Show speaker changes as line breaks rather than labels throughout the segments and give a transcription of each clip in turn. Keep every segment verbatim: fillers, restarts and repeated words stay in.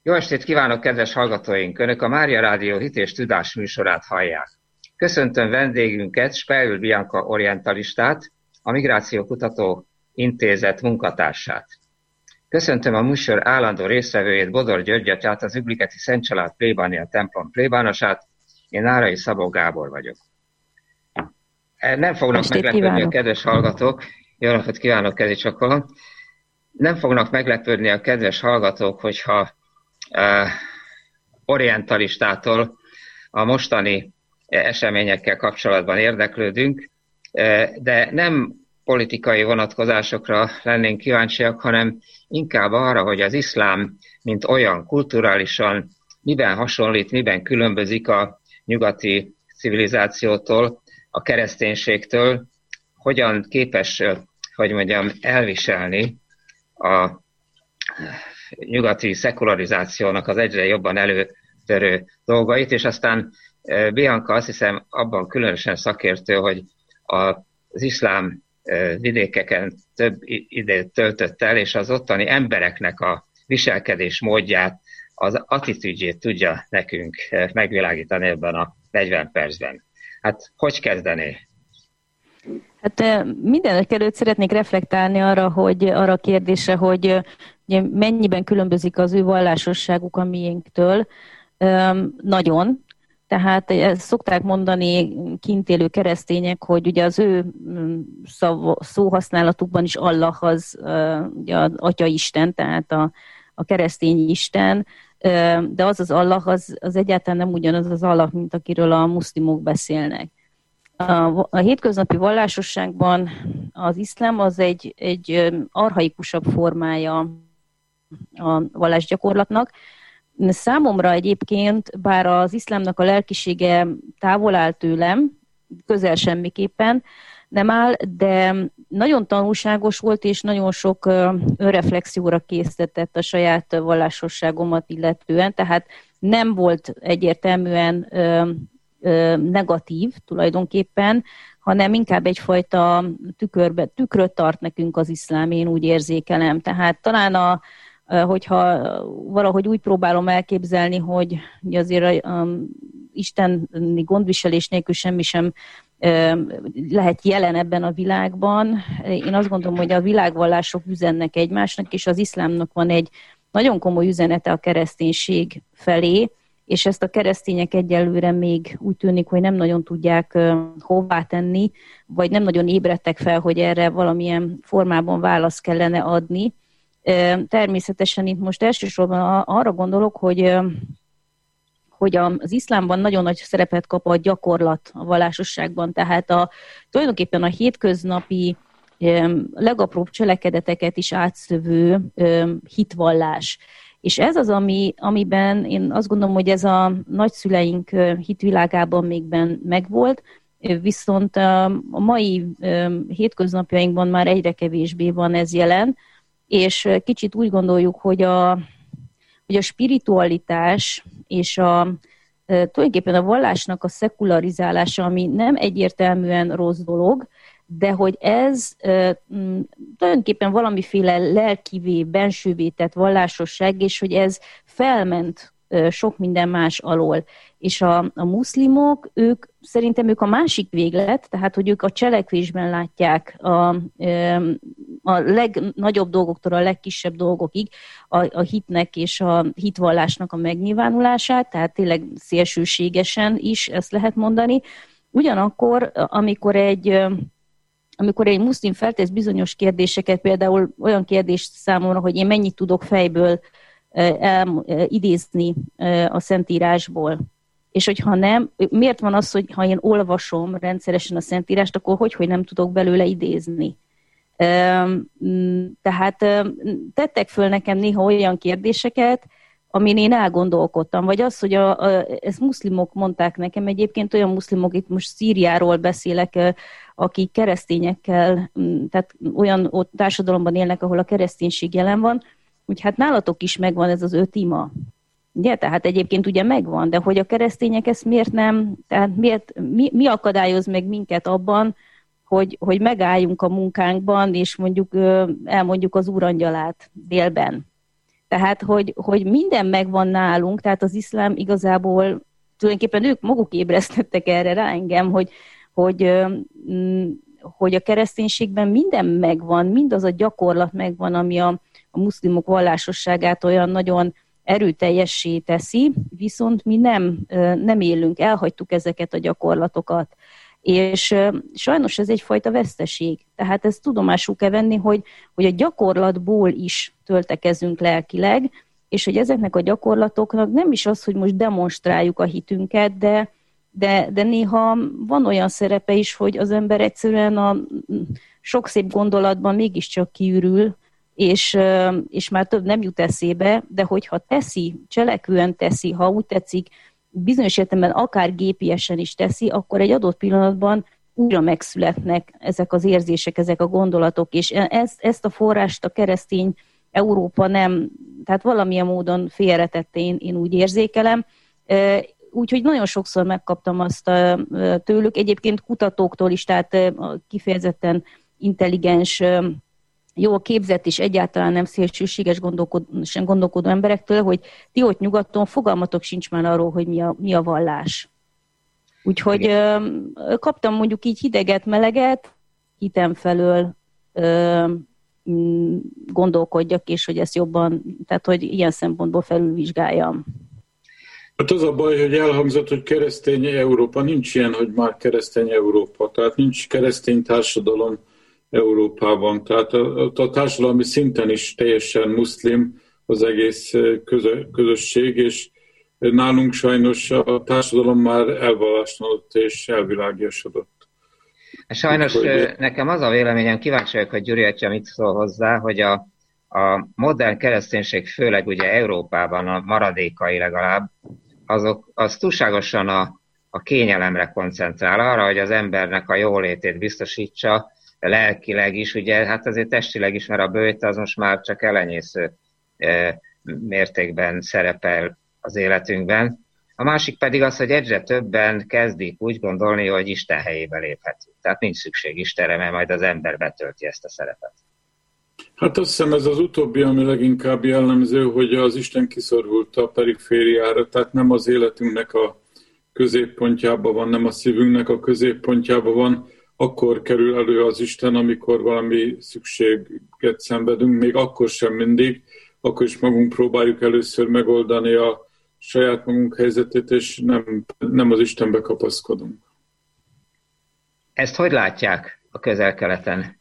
Jó estét kívánok, kedves hallgatóink! Önök a Mária Rádió Hit és Tudás műsorát hallják. Köszöntöm vendégünket, Speil Bianca orientalistát, a Migrációkutató Intézet munkatársát. Köszöntöm a műsor állandó résztvevőjét, Bodor Györgyöt, az Ügliketi Szent Család plébánia templom plébánosát. Én Nárai Szabó Gábor vagyok. Nem fognak
Estét
meglepődni
kívánok.
a kedves hallgatók. Jó napot kívánok, kezi csakolom. Nem fognak meglepődni a kedves hallgatók, hogyha uh, orientalistától a mostani eseményekkel kapcsolatban érdeklődünk, uh, de nem politikai vonatkozásokra lennénk kíváncsiak, hanem inkább arra, hogy az iszlám, mint olyan kulturálisan miben hasonlít, miben különbözik a nyugati civilizációtól, a kereszténységtől, hogyan képes, hogy mondjam, elviselni a nyugati szekularizációnak az egyre jobban előtörő dolgait, és aztán Bianca azt hiszem abban különösen szakértő, hogy az iszlám vidékeken több időt töltött el, és az ottani embereknek a viselkedés módját, az attitűdjét tudja nekünk megvilágítani ebben a negyven percben. Hát, hogy kezdené?
Hát mindenek előtt szeretnék reflektálni arra, hogy arra a kérdésre, hogy ugye, mennyiben különbözik az ő vallásosságuk a miénktől. Nagyon. Tehát ezt szokták mondani kint élő keresztények, hogy ugye az ő szav, szóhasználatukban is Allah az ugye az Atyaisten, tehát a, a keresztény Isten, de az az Allah az, az egyáltalán nem ugyanaz az Allah, mint akiről a muszlimok beszélnek. A, a hétköznapi vallásosságban az iszlám az egy, egy archaikusabb formája a vallásgyakorlatnak. Számomra egyébként, bár az iszlámnak a lelkisége távol áll tőlem, közel semmiképpen nem áll, de nagyon tanulságos volt, és nagyon sok önreflexióra késztetett a saját vallásosságomat illetően, tehát nem volt egyértelműen negatív tulajdonképpen, hanem inkább egyfajta tükörbe, tükröt tart nekünk az iszlám, én úgy érzékelem. Tehát talán a hogyha valahogy úgy próbálom elképzelni, hogy azért um, isteni gondviselés nélkül semmi sem um, lehet jelen ebben a világban. Én azt gondolom, hogy a világvallások üzennek egymásnak, és az iszlámnak van egy nagyon komoly üzenete a kereszténység felé, és ezt a keresztények egyelőre még úgy tűnik, hogy nem nagyon tudják uh, hová tenni, vagy nem nagyon ébredtek fel, hogy erre valamilyen formában választ kellene adni. Természetesen itt most elsősorban arra gondolok, hogy, hogy az iszlámban nagyon nagy szerepet kap a gyakorlat a vallásosságban, tehát a, tulajdonképpen a hétköznapi legapróbb cselekedeteket is átszövő hitvallás. És ez az, ami, amiben én azt gondolom, hogy ez a nagyszüleink hitvilágában még megvolt, viszont a mai hétköznapjainkban már egyre kevésbé van ez jelen, és kicsit úgy gondoljuk, hogy a, hogy a spiritualitás és a, tulajdonképpen a vallásnak a szekularizálása, ami nem egyértelműen rossz dolog, de hogy ez tulajdonképpen valamiféle lelkivé, bensővé tett vallásosság, és hogy ez felment sok minden más alól. És a, a muszlimok, ők szerintem ők a másik véglet, tehát hogy ők a cselekvésben látják a, a legnagyobb dolgoktól a legkisebb dolgokig a, a hitnek és a hitvallásnak a megnyilvánulását, tehát tényleg szélsőségesen is ezt lehet mondani. Ugyanakkor, amikor egy amikor egy muszlim feltesz bizonyos kérdéseket, például olyan kérdést számomra, hogy én mennyit tudok fejből el, idézni a Szentírásból, és hogyha nem, miért van az, hogy ha én olvasom rendszeresen a Szentírást, akkor hogy, hogy nem tudok belőle idézni? Tehát tettek föl nekem néha olyan kérdéseket, amin én elgondolkodtam, vagy az, hogy a, a, ezt muszlimok mondták nekem, egyébként olyan muszlimok, itt most Szíriáról beszélek, akik keresztényekkel, tehát olyan ott társadalomban élnek, ahol a kereszténység jelen van, úgy hát nálatok is megvan ez az öt ima. Ugye? Tehát egyébként ugye megvan, de hogy a keresztények ezt miért nem, tehát miért, mi, mi akadályoz meg minket abban, hogy, hogy megálljunk a munkánkban, és mondjuk elmondjuk az úrangyalát délben. Tehát, hogy, hogy minden megvan nálunk, tehát az iszlám igazából tulajdonképpen ők maguk ébresztettek erre rá engem, hogy, hogy, hogy a kereszténységben minden megvan, mindaz a gyakorlat megvan, ami a, a muszlimok vallásosságát olyan nagyon erőteljessé teszi, viszont mi nem, nem élünk, elhagytuk ezeket a gyakorlatokat. És sajnos ez egyfajta veszteség. Tehát ezt tudomásul kell venni, hogy, hogy a gyakorlatból is töltekezünk lelkileg, és hogy ezeknek a gyakorlatoknak nem is az, hogy most demonstráljuk a hitünket, de, de, de néha van olyan szerepe is, hogy az ember egyszerűen a sok szép gondolatban mégiscsak kiürül, és, és már több nem jut eszébe, de hogyha teszi, cselekvően teszi, ha úgy tetszik, bizonyos értelemben akár gépiesen is teszi, akkor egy adott pillanatban újra megszületnek ezek az érzések, ezek a gondolatok, és ezt, ezt a forrást a keresztény Európa nem, tehát valamilyen módon félretette, én, én úgy érzékelem. Úgyhogy nagyon sokszor megkaptam azt tőlük, egyébként kutatóktól is, tehát kifejezetten intelligens, jól képzett és egyáltalán nem szélsőséges gondolkodó, sem gondolkodó emberektől, hogy ti ott nyugaton fogalmatok sincs már arról, hogy mi a, mi a vallás. Úgyhogy Igen. kaptam mondjuk így hideget, meleget, hitem felől ö, gondolkodjak, és hogy ezt jobban, tehát hogy ilyen szempontból felülvizsgáljam.
Hát az a baj, hogy elhangzott, hogy keresztény Európa. Nincs ilyen, hogy már keresztény Európa. Tehát nincs keresztény társadalom Európában. Tehát a, a társadalmi szinten is teljesen muszlim az egész közö, közösség, és nálunk sajnos a társadalom már elvallásozott és elvilágiasodott.
Sajnos Úgy, nekem az a véleményem, kíváncsi vagyok, hogy Gyuri atya mit szól hozzá, hogy a, a modern kereszténység, főleg ugye Európában a maradékai legalább, azok, az túlságosan a, a kényelemre koncentrál, arra, hogy az embernek a jólétét biztosítsa, lelkileg is, ugye, hát azért testileg is, mert a bőjt az most már csak elenyésző e, mértékben szerepel az életünkben. A másik pedig az, hogy egyre többen kezdik úgy gondolni, hogy Isten helyébe léphetünk. Tehát nincs szükség Istenre, mert majd az ember betölti ezt a szerepet.
Hát azt hiszem ez az utóbbi, ami leginkább jellemző, hogy az Isten kiszorult a perifériára, tehát nem az életünknek a középpontjában van, nem a szívünknek a középpontjában van, akkor kerül elő az Isten, amikor valami szükséget szenvedünk, még akkor sem mindig, akkor is magunk próbáljuk először megoldani a saját magunk helyzetét, és nem, nem az Istenbe kapaszkodunk.
Ezt hogy látják a Közel-Keleten?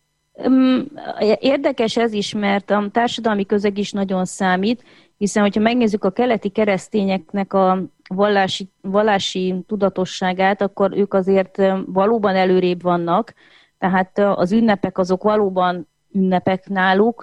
Érdekes ez is, mert a társadalmi közeg is nagyon számít, hiszen hogyha megnézzük a keleti keresztényeknek a vallási, vallási tudatosságát, akkor ők azért valóban előrébb vannak, tehát az ünnepek azok valóban ünnepek náluk,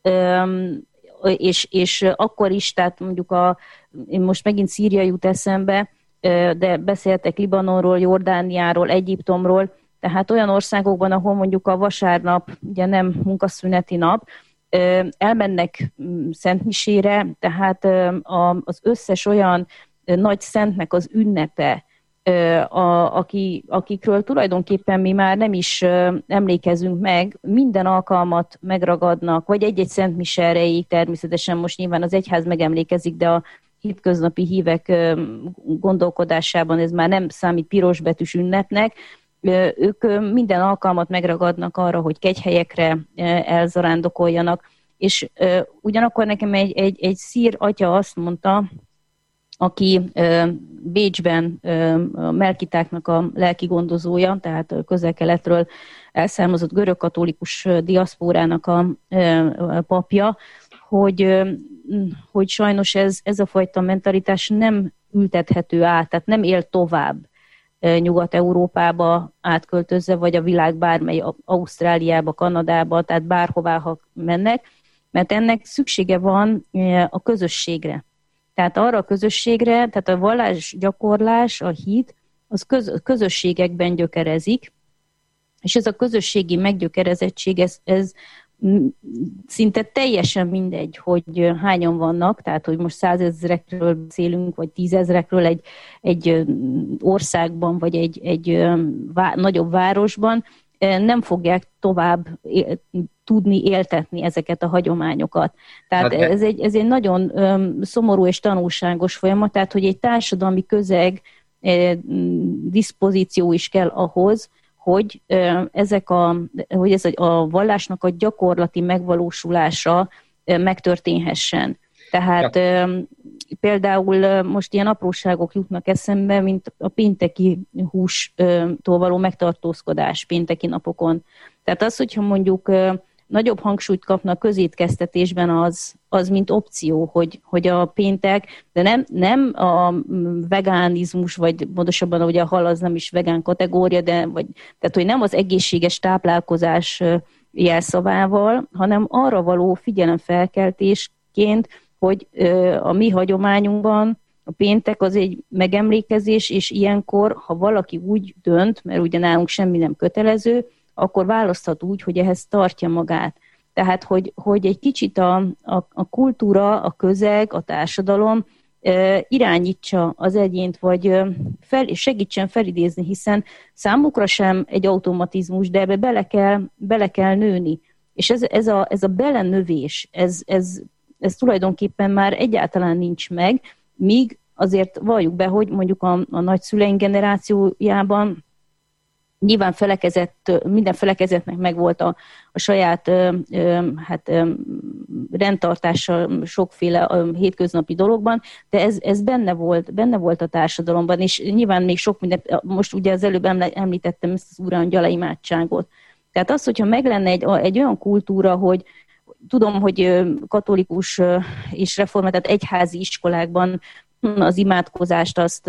és, és akkor is, tehát mondjuk a, én most megint Szíria jut eszembe, de beszéltek Libanonról, Jordániáról, Egyiptomról, tehát olyan országokban, ahol mondjuk a vasárnap, ugye nem munkaszüneti nap, elmennek szentmisére, tehát az összes olyan nagy szentnek az ünnepe, a, aki, akikről tulajdonképpen mi már nem is emlékezünk meg, minden alkalmat megragadnak, vagy egy-egy szentmise erejéig, természetesen most nyilván az egyház megemlékezik, de a hétköznapi hívek gondolkodásában ez már nem számít pirosbetűs ünnepnek. Ők minden alkalmat megragadnak arra, hogy kegyhelyekre elzarándokoljanak, és ugyanakkor nekem egy, egy, egy szír atya azt mondta, aki Bécsben a melkitáknak a lelki gondozója, tehát Közel-Keletről elszármazott görögkatolikus diaszpórának a papja, hogy, hogy sajnos ez, ez a fajta mentalitás nem ültethető át, tehát nem él tovább Nyugat-Európába átköltözve, vagy a világ bármely, Ausztráliába, Kanadába, tehát bárhová, ha mennek, mert ennek szüksége van a közösségre. Tehát arra a közösségre, tehát a vallásgyakorlás, a hit, az köz, közösségekben gyökerezik, és ez a közösségi meggyökerezettség, ez, ez szinte teljesen mindegy, hogy hányan vannak, tehát hogy most százezrekről beszélünk, vagy tízezrekről egy, egy országban, vagy egy, egy vá, nagyobb városban, nem fogják tovább tudni éltetni ezeket a hagyományokat. Tehát hát ez, egy, ez egy nagyon um, szomorú és tanulságos folyamat, tehát hogy egy társadalmi közeg eh, diszpozíció is kell ahhoz, hogy eh, ezek a, hogy ez a, a vallásnak a gyakorlati megvalósulása eh, megtörténhessen. Tehát ja. Például most ilyen apróságok jutnak eszembe, mint a pénteki hústól való megtartózkodás pénteki napokon. Tehát az, hogyha mondjuk nagyobb hangsúlyt kapna a közétkeztetésben az, az mint opció, hogy, hogy a péntek, de nem, nem a vegánizmus, vagy pontosabban ugye a hal az nem is vegán kategória, de vagy, tehát hogy nem az egészséges táplálkozás jelszavával, hanem arra való figyelemfelkeltésként, hogy a mi hagyományunkban a péntek az egy megemlékezés, és ilyenkor, ha valaki úgy dönt, mert ugye nálunk semmi nem kötelező, akkor választhat úgy, hogy ehhez tartja magát. Tehát, hogy, hogy egy kicsit a, a, a kultúra, a közeg, a társadalom e, irányítsa az egyént, vagy e, fel, segítsen felidézni, hiszen számukra sem egy automatizmus, de ebbe bele kell, bele kell nőni. És ez, ez, a, ez a belenövés, ez, ez ez tulajdonképpen már egyáltalán nincs meg, míg azért valljuk be, hogy mondjuk a, a nagyszüleink generációjában nyilván felekezett, minden felekezetnek megvolt a, a saját ö, ö, hát, ö, rendtartása sokféle ö, hétköznapi dologban, de ez, ez benne volt, benne volt a társadalomban, és nyilván még sok minden, most ugye az előbb említettem ezt az úrangyala imádságot. Tehát az, hogyha meg lenne egy, egy olyan kultúra, hogy tudom, hogy katolikus és reformált egyházi iskolákban az imádkozást azt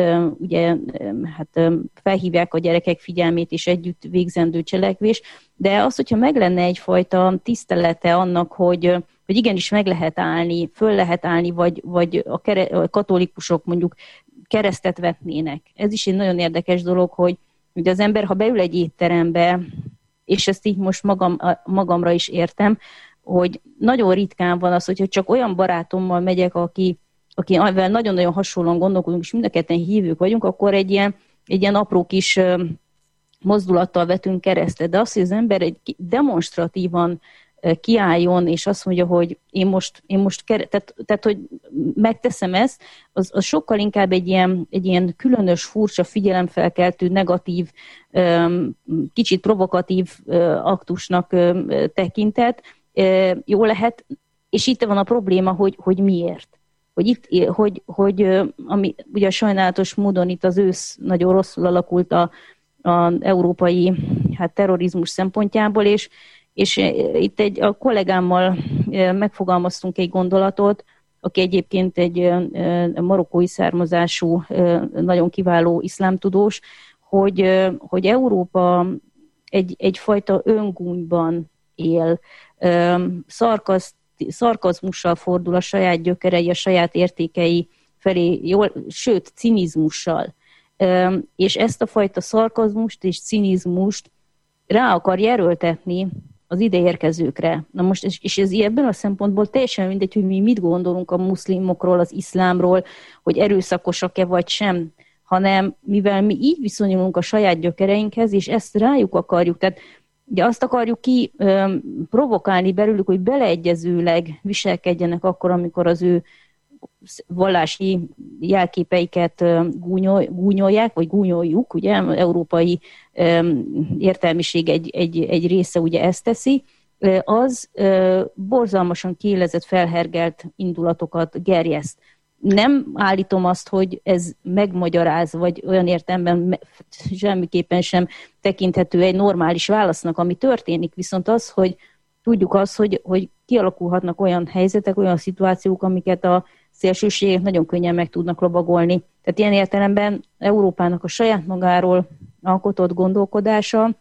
ugye hát felhívják a gyerekek figyelmét és együtt végzendő cselekvés, de az, hogyha meg lenne egyfajta tisztelete annak, hogy, hogy igenis meg lehet állni, föl lehet állni, vagy, vagy a, kere, a katolikusok mondjuk keresztet vetnének. Ez is egy nagyon érdekes dolog, hogy, hogy az ember, ha beül egy étterembe, és ezt így most magam, magamra is értem, hogy nagyon ritkán van az, hogyha csak olyan barátommal megyek, aki, aki nagyon-nagyon hasonlóan gondolkodunk, és mind a ketten hívők vagyunk, akkor egy ilyen, egy ilyen apró kis mozdulattal vetünk keresztet. De az, hogy az ember egy demonstratívan kiálljon, és azt mondja, hogy én most, én most kere- tehát, tehát, hogy megteszem ezt, az, az sokkal inkább egy ilyen, egy ilyen különös, furcsa, figyelemfelkeltő, negatív, kicsit provokatív aktusnak tekintett. Jó lehet, és itt van a probléma, hogy, hogy miért. Hogy itt, hogy, hogy ami ugye sajnálatos módon itt az ősz nagyon rosszul alakult a, a európai hát, terrorizmus szempontjából, és, és itt egy, a kollégámmal megfogalmaztunk egy gondolatot, aki egyébként egy marokkói származású, nagyon kiváló iszlámtudós, hogy, hogy Európa egy, egyfajta öngúnyban él, szarkaz, szarkazmussal fordul a saját gyökerei, a saját értékei felé, jól, sőt, cinizmussal. És ezt a fajta szarkazmust és cinizmust rá akarja erőltetni az ideérkezőkre. Na most, és ez ebben a szempontból teljesen mindegy, hogy mi mit gondolunk a muszlimokról, az iszlámról, hogy erőszakosak-e vagy sem, hanem mivel mi így viszonyulunk a saját gyökereinkhez, és ezt rájuk akarjuk, tehát ugye azt akarjuk ki öm, provokálni belőlük, hogy beleegyezőleg viselkedjenek akkor, amikor az ő vallási jelképeiket gúnyol, gúnyolják, vagy gúnyoljuk, ugye, európai öm, értelmiség egy, egy, egy része ugye ezt teszi, az ö, borzalmasan kiélezett, felhergelt indulatokat gerjeszt. Nem állítom azt, hogy ez megmagyaráz, vagy olyan értelemben semmiképpen sem tekinthető egy normális válasznak, ami történik, viszont az, hogy tudjuk azt, hogy, hogy kialakulhatnak olyan helyzetek, olyan szituációk, amiket a szélsőségek nagyon könnyen meg tudnak lovagolni. Tehát ilyen értelemben Európának a saját magáról alkotott gondolkodása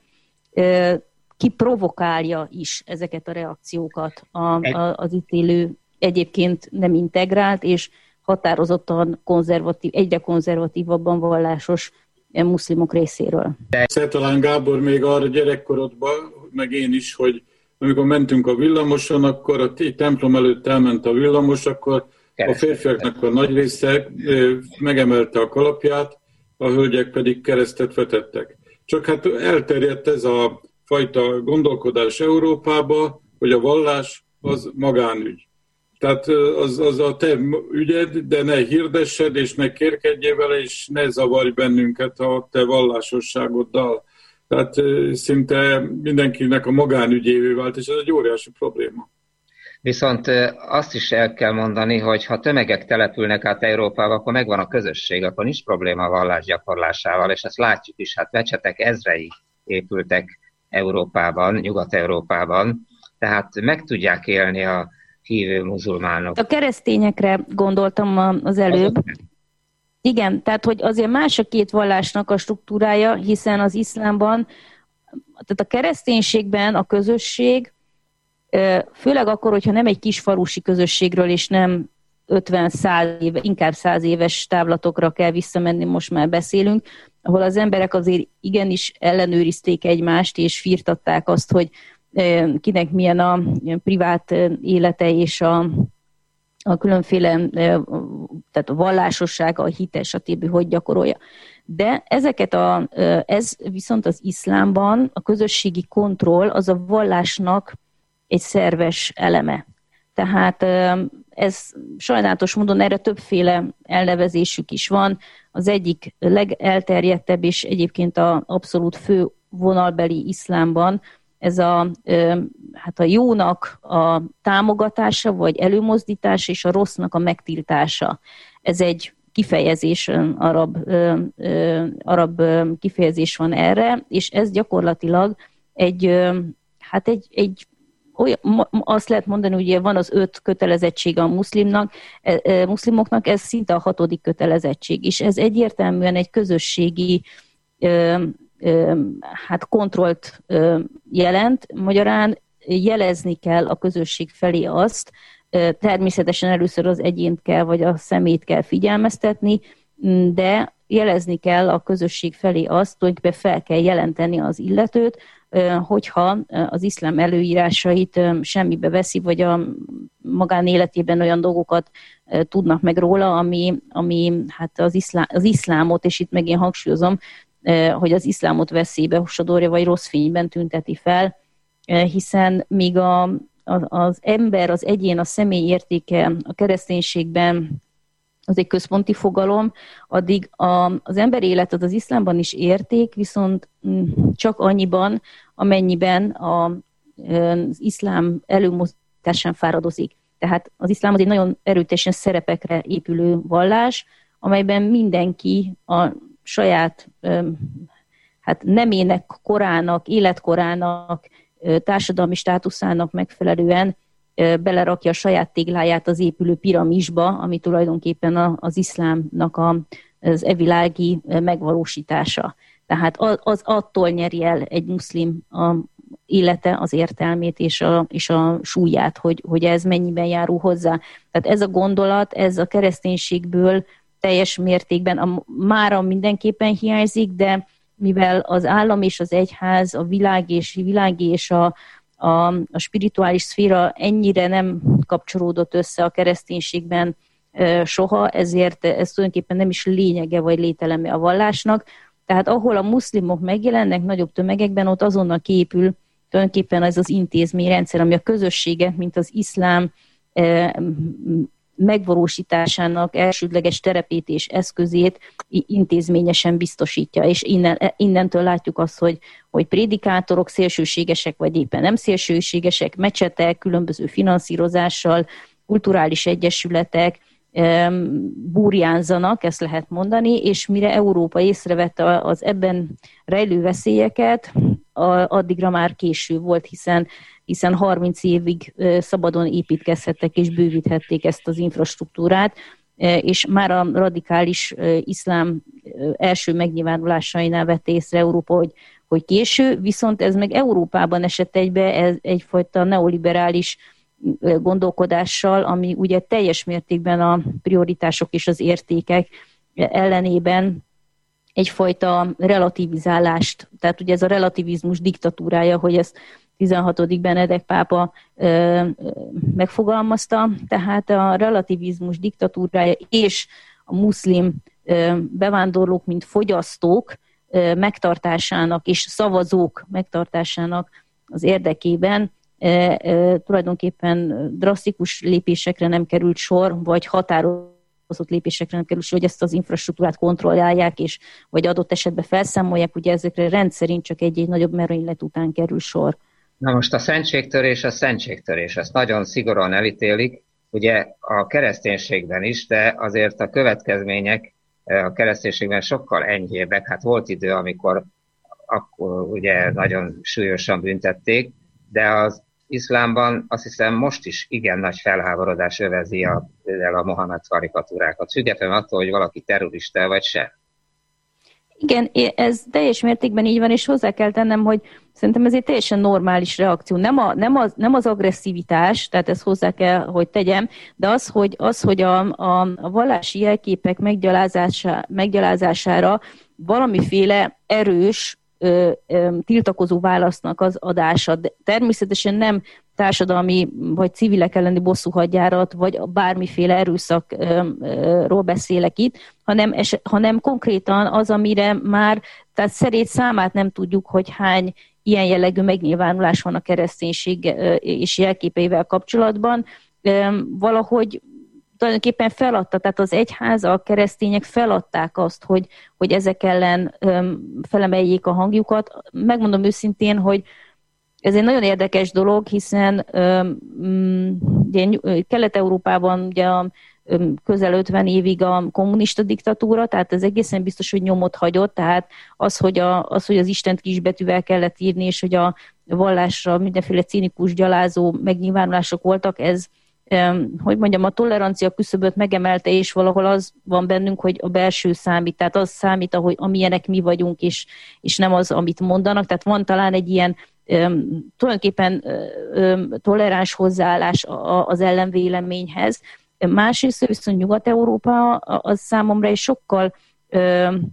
kiprovokálja is ezeket a reakciókat a, a, az itt élő, egyébként nem integrált és határozottan konzervatív, egyre konzervatívabban vallásos muszlimok részéről.
Talán Gábor még arra gyerekkorodban, meg én is, hogy amikor mentünk a villamoson, akkor a templom előtt elment a villamos, akkor a férfiaknak a nagy része megemelte a kalapját, a hölgyek pedig keresztet vetettek. csak hát elterjedt ez a fajta gondolkodás Európába, hogy a vallás az magánügy. Tehát az, az a te ügyed, de ne hirdessed, és ne kérkedjél vele, és ne zavarj bennünket a te vallásosságoddal. Tehát szinte mindenkinek a magánügyévé vált, és ez egy óriási probléma.
Viszont azt is el kell mondani, hogy ha tömegek települnek át Európába, akkor megvan a közösség, akkor nincs probléma a vallás gyakorlásával, és ezt látjuk is, hát mecsetek ezrei épültek Európában, Nyugat-Európában, tehát meg tudják élni a hívő muzulmánok.
A keresztényekre gondoltam az előbb. Igen, tehát hogy azért más a két vallásnak a struktúrája, hiszen az iszlámban, tehát a kereszténységben a közösség, főleg akkor, hogyha nem egy kis falusi közösségről, és nem ötven-száz éve, inkább száz éves távlatokra kell visszamenni, most már beszélünk, ahol az emberek azért igenis ellenőrizték egymást, és firtatták azt, hogy kinek milyen a privát élete, és a, a különféle, tehát a vallásossága, a hite, stb. Hogy gyakorolja. De ezeket a, ez viszont az iszlámban a közösségi kontroll az a vallásnak egy szerves eleme. Tehát ez sajnálatos módon erre többféle elnevezésük is van. Az egyik legelterjedtebb, és egyébként az abszolút fő vonalbeli iszlámban ez a, hát a jónak a támogatása, vagy előmozdítása, és a rossznak a megtiltása. Ez egy kifejezés, arab, arab kifejezés van erre, és ez gyakorlatilag egy, hát egy, egy olyan, azt lehet mondani, hogy ugye van az öt kötelezettség a muszlimnak, muszlimoknak, ez szinte a hatodik kötelezettség, és ez egyértelműen egy közösségi hát kontrollt jelent, magyarán jelezni kell a közösség felé azt, természetesen először az egyént kell, vagy a szemét kell figyelmeztetni, de jelezni kell a közösség felé azt, hogy fel kell jelenteni az illetőt, hogyha az iszlám előírásait semmibe veszi, vagy a magánéletében olyan dolgokat tudnak meg róla, ami, ami hát az, iszlám, az iszlámot, és itt meg én hangsúlyozom, hogy az iszlámot veszélybe sodorja, vagy rossz fényben tünteti fel, hiszen míg a, a, az ember, az egyén, a személy értéke a kereszténységben az egy központi fogalom, addig a, az ember életet az iszlámban is érték, viszont csak annyiban, amennyiben a, az iszlám előmozdításán fáradozik. Tehát az iszlám az egy nagyon erőteljesen szerepekre épülő vallás, amelyben mindenki a saját hát nemének, korának, életkorának, társadalmi státuszának megfelelően belerakja a saját tégláját az épülő piramisba, ami tulajdonképpen az iszlámnak a, az evilági megvalósítása. Tehát az attól nyeri el egy muszlim a élete, az értelmét és a, és a súlyát, hogy, hogy ez mennyiben járul hozzá. Tehát ez a gondolat, ez a kereszténységből teljes mértékben a, mára mindenképpen hiányzik, de mivel az állam és az egyház, a világ és, világi és a, a, a spirituális szféra ennyire nem kapcsolódott össze a kereszténységben e, soha, ezért ez tulajdonképpen nem is lényege vagy lételeme a vallásnak. Tehát ahol a muszlimok megjelennek nagyobb tömegekben, ott azonnal képül tulajdonképpen ez az intézményrendszer, ami a közösséget, mint az iszlám e, megvalósításának elsődleges terepét és eszközét intézményesen biztosítja. És innen, innentől látjuk azt, hogy, hogy prédikátorok szélsőségesek, vagy éppen nem szélsőségesek, mecsetek, különböző finanszírozással, kulturális egyesületek burjánzanak, ezt lehet mondani, és mire Európa észrevette az ebben rejlő veszélyeket, addigra már késő volt, hiszen hiszen harminc évig szabadon építkezhettek és bővíthették ezt az infrastruktúrát, és már a radikális iszlám első megnyilvánulásainál vette észre Európa, hogy, hogy késő, viszont ez meg Európában esett egybe, ez egyfajta neoliberális gondolkodással, ami ugye teljes mértékben a prioritások és az értékek ellenében egyfajta relativizálást, tehát ugye ez a relativizmus diktatúrája, hogy ezt tizenhatodik Benedek pápa ö, megfogalmazta, tehát a relativizmus diktatúrája és a muszlim ö, bevándorlók, mint fogyasztók megtartásának és szavazók megtartásának az érdekében tulajdonképpen drasztikus lépésekre nem került sor, vagy határozott lépésekre nem került sor, hogy ezt az infrastruktúrát kontrollálják, és vagy adott esetben felszámolják, ugye ezekre rendszerint csak egy-egy nagyobb merénylet után kerül sor.
Na most a szentségtörés a szentségtörés, ezt nagyon szigorúan elítélik, ugye a kereszténységben is, de azért a következmények a kereszténységben sokkal enyhébbek. Hát volt idő, amikor akkor ugye nagyon súlyosan büntették, de az iszlámban azt hiszem most is igen nagy felháborodás övezi a, a Mohamed karikatúrákat, függetlenül attól, hogy valaki terrorista vagy sem.
Igen, ez teljes mértékben így van, és hozzá kell tennem, hogy szerintem ez egy teljesen normális reakció. Nem, a, nem, az, nem az agresszivitás, tehát ezt hozzá kell, hogy tegyem, de az, hogy, az, hogy a, a, a vallási jelképek meggyalázása, meggyalázására valamiféle erős, ö, ö, tiltakozó válasznak az adása. De természetesen nem társadalmi vagy civilek elleni bosszúhadjárat, vagy bármiféle erőszakról beszélek itt, hanem, es, hanem konkrétan az, amire már, tehát szerét számát nem tudjuk, hogy hány ilyen jellegű megnyilvánulás van a kereszténység és jelképeivel kapcsolatban. Valahogy tulajdonképpen feladta, tehát az egyház, a keresztények feladták azt, hogy, hogy ezek ellen felemeljék a hangjukat. Megmondom őszintén, hogy ez egy nagyon érdekes dolog, hiszen ugye, Kelet-Európában ugye a, közel ötven évig a kommunista diktatúra, tehát ez egészen biztos, hogy nyomot hagyott, tehát az, hogy, a, az, hogy az Istent kisbetűvel kellett írni, és hogy a vallásra mindenféle cinikus, gyalázó megnyilvánulások voltak, ez, hogy mondjam, a tolerancia küszöböt megemelte, és valahol az van bennünk, hogy a belső számít, tehát az számít, ahogy, amilyenek mi vagyunk, és, és nem az, amit mondanak, tehát van talán egy ilyen Um, tulajdonképpen um, toleráns hozzáállás az ellenvéleményhez. Másrészt viszont Nyugat-Európa az számomra egy sokkal, um,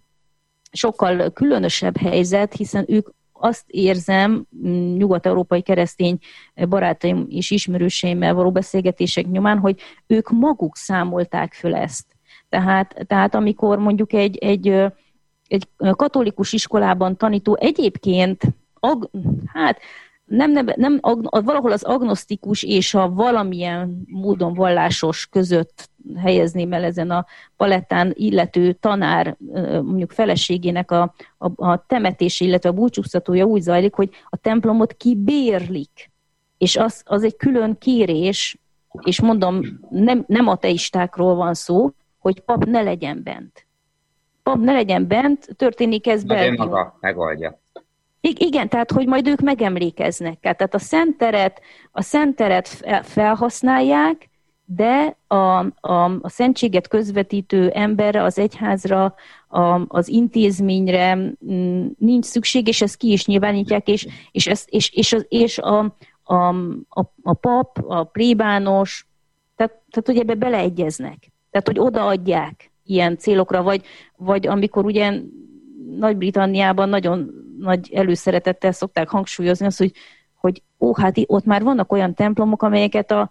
sokkal különösebb helyzet, hiszen ők azt érzem, nyugat-európai keresztény barátaim és ismerőseimmel való beszélgetések nyomán, hogy ők maguk számolták föl ezt. Tehát, tehát amikor mondjuk egy, egy, egy katolikus iskolában tanító egyébként Ag, hát nem, nem, nem, valahol az agnosztikus és a valamilyen módon vallásos között helyezném el ezen a palettán illető tanár, mondjuk feleségének a, a, a temetése, illetve a búcsúztatója úgy zajlik, hogy a templomot kibérlik. És az, az egy külön kérés, és mondom, nem, nem ateistákról van szó, hogy pap ne legyen bent. Pap ne legyen bent, történik ez Belgiumban.
maga megoldja.
Igen, tehát hogy majd ők megemlékeznek. Tehát a szentteret, a szentteret felhasználják, de a, a, a szentséget közvetítő emberre, az egyházra, a, az intézményre nincs szükség, és ezt ki is nyilvánítják, és, és, ezt, és, és, az, és a, a, a, a pap, a plébános, tehát, tehát hogy ebbe beleegyeznek. Tehát, hogy odaadják ilyen célokra, vagy, vagy amikor ugye Nagy-Britanniában nagyon nagy előszeretettel szokták hangsúlyozni azt, hogy, hogy ó, hát ott már vannak olyan templomok, amelyeket a,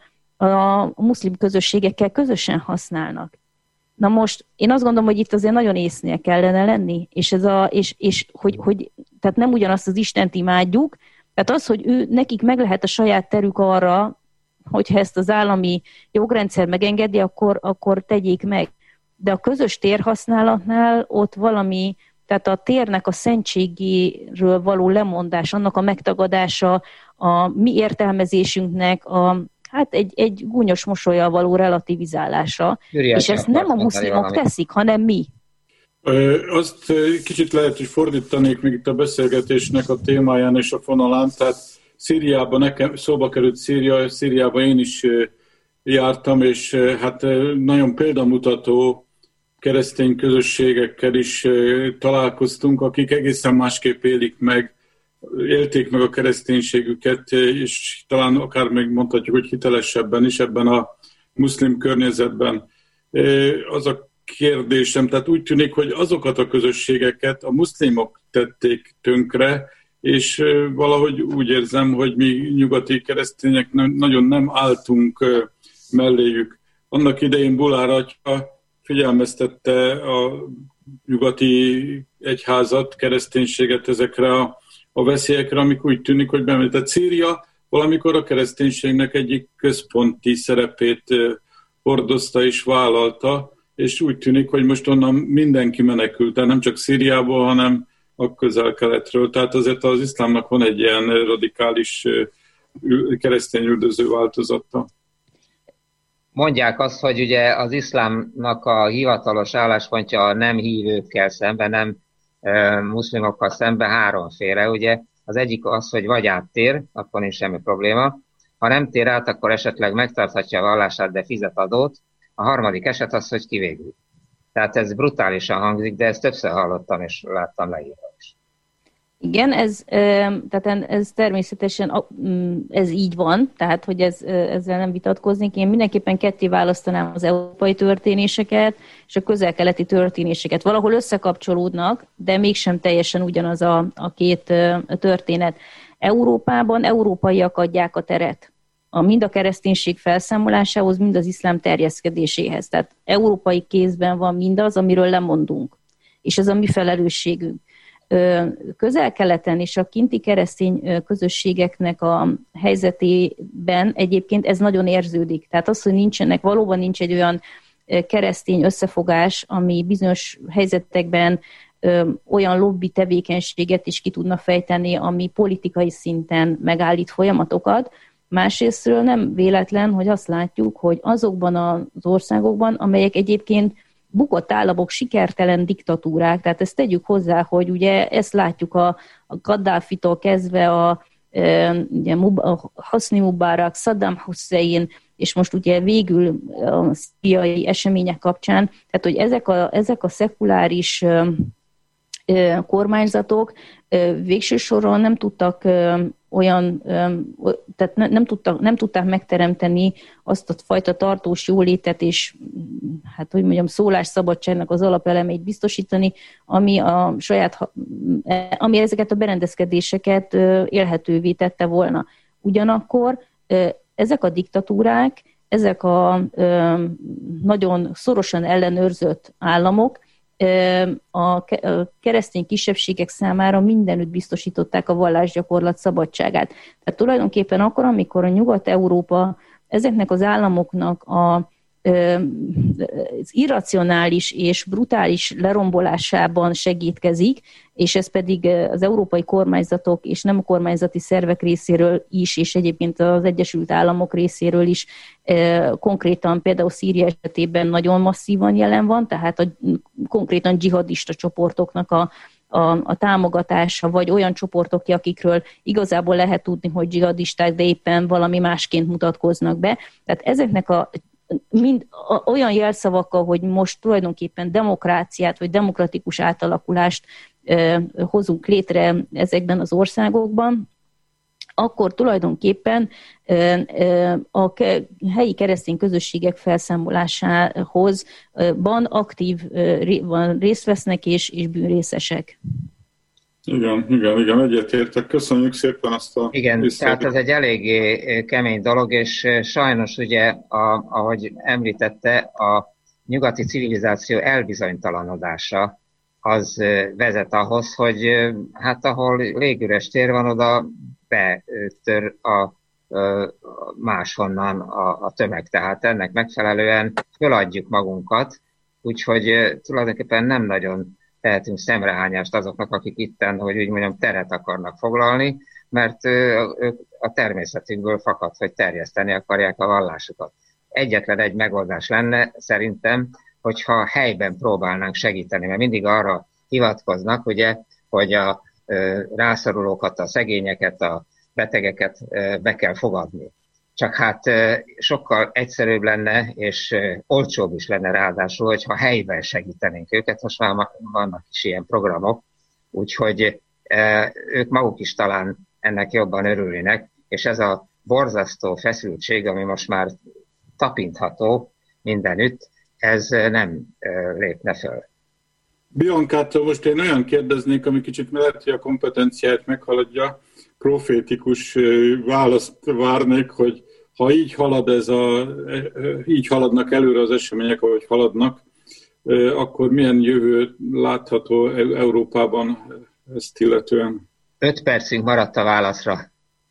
a muszlim közösségekkel közösen használnak. Na most én azt gondolom, hogy itt azért nagyon észnél kellene lenni, és, ez a, és, és hogy, hogy tehát nem ugyanazt az Istent imádjuk, tehát az, hogy ő, nekik meg lehet a saját terük arra, hogyha ezt az állami jogrendszer megengedi, akkor, akkor tegyék meg. De a közös térhasználatnál ott valami, tehát a térnek a szentségéről való lemondás, annak a megtagadása, a mi értelmezésünknek a, hát egy, egy gúnyos mosollyal való relativizálása. Ürjel, és ezt nem a muszlimok teszik, hanem mi.
Azt kicsit lehet, hogy fordítanék még itt a beszélgetésnek a témáján és a fonalán. Tehát Szíriában, nekem szóba került Szíria, Szíriában én is jártam, és hát nagyon példamutató keresztény közösségekkel is találkoztunk, akik egészen másképp élik meg, élték meg a kereszténységüket, és talán akár még mondhatjuk, hogy hitelesebben is ebben a muszlim környezetben. Az a kérdésem, tehát úgy tűnik, hogy azokat a közösségeket a muszlimok tették tönkre, és valahogy úgy érzem, hogy mi nyugati keresztények nagyon nem álltunk melléjük. Annak idején Bulár atya figyelmeztette a nyugati egyházat, kereszténységet ezekre a, a veszélyekre, amik úgy tűnik, hogy bemehetett. Szíria valamikor a kereszténységnek egyik központi szerepét hordozta és vállalta, és úgy tűnik, hogy most onnan mindenki menekült, tehát nem csak Szíriából, hanem a közel-keletről. Tehát azért az iszlámnak van egy ilyen radikális keresztény üldöző változata.
Mondják azt, hogy ugye az iszlámnak a hivatalos álláspontja a nem hívőkkel szemben, nem e, muszlimokkal szemben háromféle. Ugye az egyik az, hogy vagy áttér, akkor nincs semmi probléma. Ha nem tér át, akkor esetleg megtarthatja a vallását, de fizet adót. A harmadik eset az, hogy kivégül. Tehát ez brutálisan hangzik, de ezt többször hallottam és láttam leírva is.
Igen, ez, tehát ez természetesen ez így van, tehát hogy ez, ezzel nem vitatkoznék. Én mindenképpen ketté választanám az európai történéseket és a közel-keleti történéseket. Valahol összekapcsolódnak, de mégsem teljesen ugyanaz a, a két történet. Európában európaiak adják a teret. A, mind a kereszténység felszámolásához, mind az iszlám terjeszkedéséhez. Tehát európai kézben van mindaz, amiről lemondunk. És ez a mi felelősségünk. Közel-keleten és a kinti keresztény közösségeknek a helyzetében egyébként ez nagyon érződik. Tehát az, hogy nincsenek, valóban nincs egy olyan keresztény összefogás, ami bizonyos helyzetekben olyan lobby tevékenységet is ki tudna fejteni, ami politikai szinten megállít folyamatokat. Másrésztről nem véletlen, hogy azt látjuk, hogy azokban az országokban, amelyek egyébként bukott államok, sikertelen diktatúrák, tehát ezt tegyük hozzá, hogy ugye ezt látjuk a, a Gaddafitól kezdve a, ugye, a Hosni Mubarak, Saddam Hussein, és most ugye végül a szíriai események kapcsán, tehát hogy ezek a, ezek a szekuláris kormányzatok végső soron nem tudtak olyan, tehát nem, tudtak, nem tudták megteremteni azt a fajta tartós jólétet és, hát hogy mondjam, szólásszabadságnak az alapelemeit biztosítani, ami, a saját, ami ezeket a berendezkedéseket élhetővé tette volna. Ugyanakkor ezek a diktatúrák, ezek a nagyon szorosan ellenőrzött államok a keresztény kisebbségek számára mindenütt biztosították a vallásgyakorlat szabadságát. Tehát tulajdonképpen akkor, amikor a Nyugat-Európa ezeknek az államoknak a, az irracionális és brutális lerombolásában segítkezik, és ez pedig az európai kormányzatok és nem kormányzati szervek részéről is, és egyébként az Egyesült Államok részéről is konkrétan például Szíria esetében nagyon masszívan jelen van, tehát a konkrétan dzsihadista csoportoknak a, a, a támogatása, vagy olyan csoportok, akikről igazából lehet tudni, hogy dzsihadisták, de éppen valami másként mutatkoznak be. Tehát ezeknek a mind a, olyan jelszavakkal, hogy most tulajdonképpen demokráciát, vagy demokratikus átalakulást ö, hozunk létre ezekben az országokban, akkor tulajdonképpen ö, ö, a ke, helyi keresztény közösségek felszámolásához ö, ban aktív ö, van, részt vesznek és, és bűnrészesek.
Igen, igen, igen, egyetértek. Köszönjük szépen azt a...
Igen,
visszaadni.
tehát ez egy eléggé kemény dolog, és sajnos ugye, a, ahogy említette, a nyugati civilizáció elbizonytalanodása az vezet ahhoz, hogy hát ahol légüres tér van, oda betör a, a máshonnan a, a tömeg. Tehát ennek megfelelően föladjuk magunkat, úgyhogy tulajdonképpen nem nagyon tehetünk szemrehányást azoknak, akik itten, hogy úgy mondjam, teret akarnak foglalni, mert ők a természetükből fakad, hogy terjeszteni akarják a vallásukat. Egyetlen egy megoldás lenne szerintem, hogyha helyben próbálnánk segíteni, mert mindig arra hivatkoznak, ugye, hogy a rászorulókat, a szegényeket, a betegeket be kell fogadni. Csak hát sokkal egyszerűbb lenne, és olcsóbb is lenne ráadásul, hogyha helyben segítenénk őket. Most már vannak is ilyen programok, úgyhogy ők maguk is talán ennek jobban örülnének, és ez a borzasztó feszültség, ami most már tapintható mindenütt, ez nem lépne föl.
Biancától most én olyan kérdeznék, ami kicsit lehet, hogy a kompetenciáját meghaladja, profétikus választ várnék, hogy ha így halad ez a, így haladnak előre az események, ahogy haladnak, akkor milyen jövő látható Európában ezt illetően?
Öt percünk maradt a válaszra.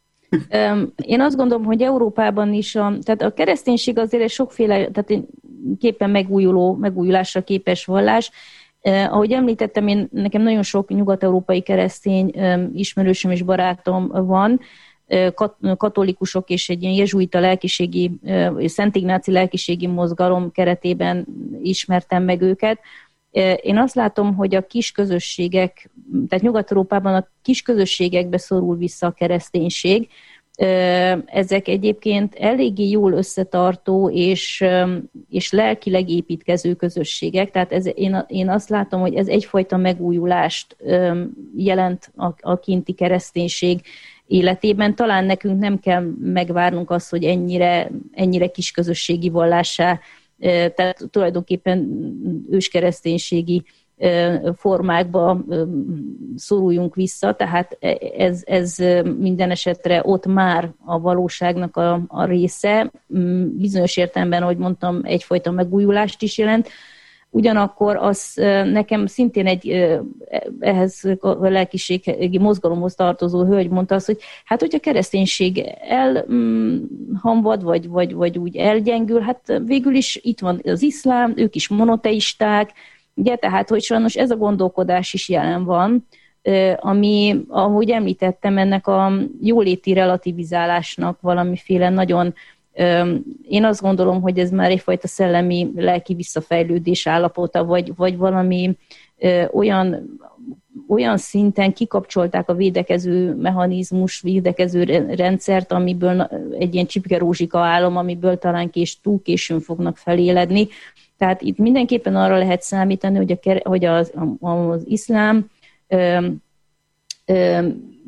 Én azt gondolom, hogy Európában is, a, tehát a kereszténység azért egy sokféle, tehát képen megújuló, megújulásra képes vallás. Eh, ahogy említettem, én, nekem nagyon sok nyugat-európai keresztény eh, ismerősöm és barátom van, eh, kat, katolikusok és egy ilyen jezsuita lelkiségi, eh, Szent Ignáci lelkiségi mozgalom keretében ismertem meg őket. Eh, én azt látom, hogy a kis közösségek, tehát Nyugat-Európában a kis közösségekbe szorul vissza a kereszténység. Ezek egyébként eléggé jól összetartó és, és lelkileg építkező közösségek, tehát ez, én, én azt látom, hogy ez egyfajta megújulást jelent a, a kinti kereszténység életében. Talán nekünk nem kell megvárnunk azt, hogy ennyire, ennyire kis közösségi vallássá, tehát tulajdonképpen őskereszténységi formákba szoruljunk vissza, tehát ez, ez minden esetre ott már a valóságnak a, a része. Bizonyos értelemben, ahogy mondtam, egyfajta megújulást is jelent. Ugyanakkor az nekem szintén egy ehhez a lelkiségi mozgalomhoz tartozó hölgy mondta azt, hogy hát, hogyha a kereszténység elhamvad, vagy, vagy, vagy úgy elgyengül, hát végül is itt van az iszlám, ők is monoteisták, ugye, tehát, hogy sajnos ez a gondolkodás is jelen van, ami, ahogy említettem, ennek a jóléti relativizálásnak valamiféle nagyon, én azt gondolom, hogy ez már egyfajta szellemi, lelki visszafejlődés állapota, vagy, vagy valami olyan, olyan szinten kikapcsolták a védekező mechanizmus, védekező rendszert, amiből egy ilyen csipke-rózsika álom, amiből talán kés, túl későn fognak feléledni. Tehát itt mindenképpen arra lehet számítani, hogy, a, hogy az, az iszlám ö, ö,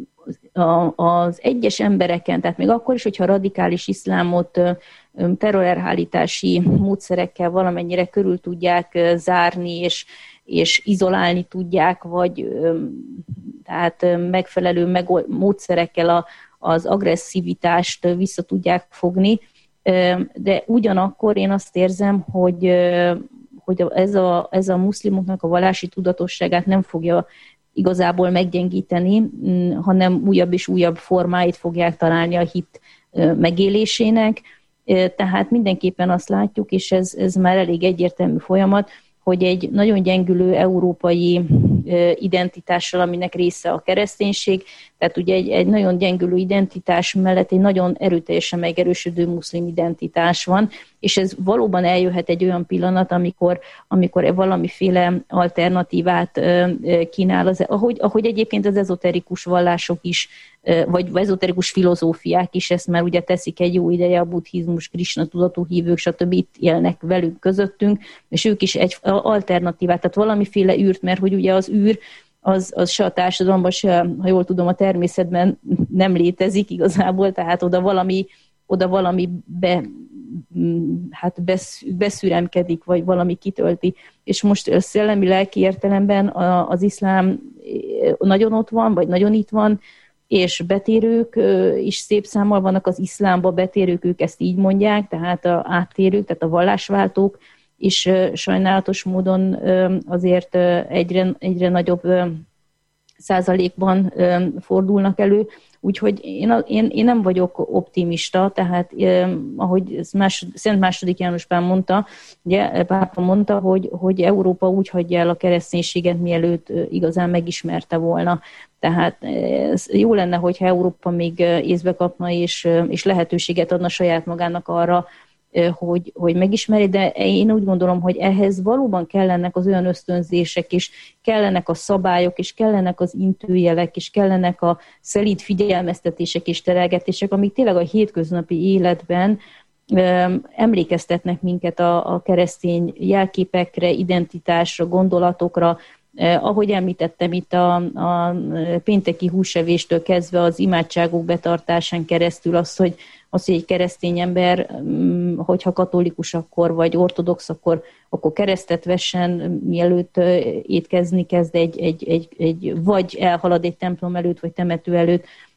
az egyes embereken, tehát még akkor is, hogyha radikális iszlámot terrorelhárítási módszerekkel valamennyire körül tudják zárni, és, és izolálni tudják, vagy tehát megfelelő megold, módszerekkel a, az agresszivitást vissza tudják fogni, de ugyanakkor én azt érzem, hogy, hogy ez, a, ez a muszlimoknak a vallási tudatosságát nem fogja igazából meggyengíteni, hanem újabb és újabb formáit fogják találni a hit megélésének. Tehát mindenképpen azt látjuk, és ez, ez már elég egyértelmű folyamat, hogy egy nagyon gyengülő európai identitással, aminek része a kereszténység, tehát ugye egy, egy nagyon gyengülő identitás mellett egy nagyon erőteljesen megerősödő muszlim identitás van, és ez valóban eljöhet egy olyan pillanat, amikor, amikor valamiféle alternatívát kínál, az, ahogy, ahogy egyébként az ezoterikus vallások is, vagy ezoterikus filozófiák is ezt már ugye teszik egy jó ideje, a buddhizmus, Krisna tudatú hívők, stb. Itt élnek velünk közöttünk, és ők is egy alternatívát, tehát valamiféle űrt, mert hogy ugye az űr, az, az se a társadalomban, se, ha jól tudom, a természetben nem létezik igazából, tehát oda valami, oda valami be, hát besz, beszüremkedik, vagy valami kitölti. És most szellemi-lelki értelemben az iszlám nagyon ott van, vagy nagyon itt van, és betérők is szép számmal vannak az iszlámba, betérők, ők ezt így mondják, tehát a áttérők, tehát a vallásváltók, és sajnálatos módon azért egyre, egyre nagyobb százalékban fordulnak elő, úgyhogy én, én, én nem vagyok optimista, tehát ahogy másod, Szent második János Pál mondta, ugye, pápa mondta, hogy, hogy Európa úgy hagyja el a kereszténységet, mielőtt igazán megismerte volna. Tehát jó lenne, hogyha Európa még észbe kapna, és, és lehetőséget adna saját magának arra, hogy, hogy megismeri, de én úgy gondolom, hogy ehhez valóban kellenek az olyan ösztönzések, és kellenek a szabályok, és kellenek az intőjelek, és kellenek a szelíd figyelmeztetések és terelgetések, amik tényleg a hétköznapi életben emlékeztetnek minket a, a keresztény jelképekre, identitásra, gondolatokra. Eh, ahogy említettem, itt a, a pénteki húsevéstől kezdve az imádságok betartásán keresztül az, hogy, az, hogy egy keresztény ember, hogyha katolikus akkor, vagy ortodox, akkor, akkor keresztet vessen, mielőtt étkezni kezd, egy, egy, egy, egy, vagy elhalad egy templom előtt, vagy temető előtt,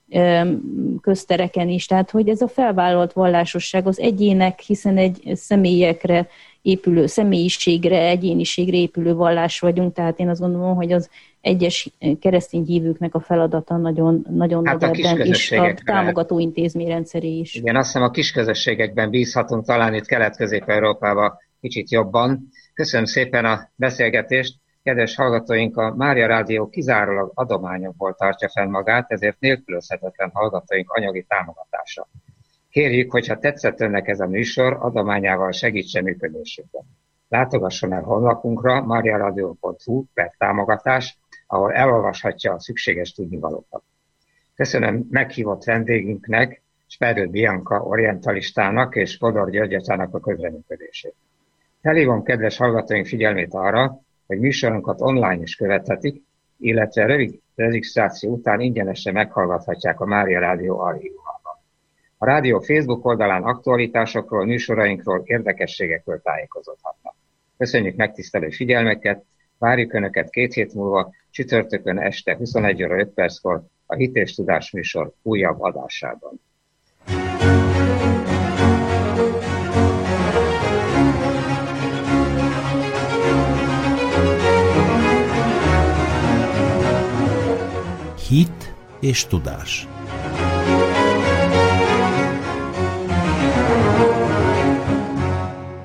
köztereken is. Tehát, hogy ez a felvállalt vallásosság az egyének, hiszen egy személyekre épülő, személyiségre, egyéniségre épülő vallás vagyunk, tehát én azt gondolom, hogy az egyes keresztény hívőknek a feladata nagyon, nagyon
hát
nagy ebben, és a támogató intézményrendszeré is.
Igen, azt hiszem a kisközösségekben bízhatunk, talán itt Kelet-Közép-Európában kicsit jobban. Köszönöm szépen a beszélgetést. Kedves hallgatóink, a Mária Rádió kizárólag adományokból tartja fenn magát, ezért nélkülözhetetlen hallgatóink anyagi támogatása. Kérjük, hogyha tetszett önnek ez a műsor, adományával segítse működésükben. Látogasson el honlapunkra mariaradio pont hu per támogatás, ahol elolvashatja a szükséges tudnivalókat. Köszönöm meghívott vendégünknek, Sperő Bianca orientalistának és Fodor Györgyetának a közreműködését. Felhívom kedves hallgatóink figyelmét arra, hogy műsorunkat online is követhetik, illetve rövid regisztráció után ingyenesen meghallgathatják a Mária Rádió archívumában. A rádió Facebook oldalán aktualitásokról, műsorainkról, érdekességekről tájékozódhatnak. Köszönjük megtisztelő figyelmeket, várjuk Önöket két hét múlva, csütörtökön este huszonegy óra öt perckor a Hit és Tudás műsor újabb adásában.
Hit és tudás.